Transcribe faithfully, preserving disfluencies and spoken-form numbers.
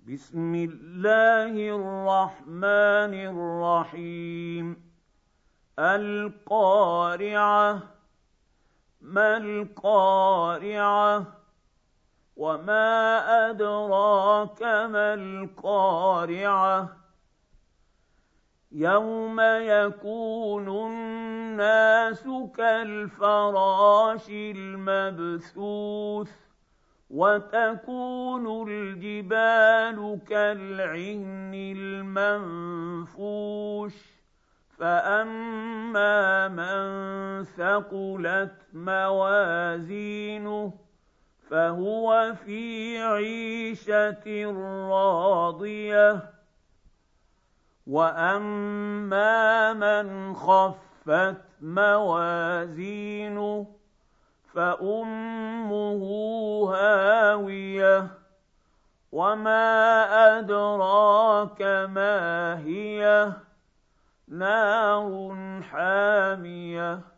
بسم الله الرحمن الرحيم القارعة. ما القارعة؟ وما أدراك ما القارعة؟ يوم يكون الناس كالفراش المبثوث وتكون الجبال كالعهن المنفوش فأما من ثقلت موازينه فهو في عيشة راضية وأما من خفت موازينه فأمه هاوية وما أدراك ما هي نار حامية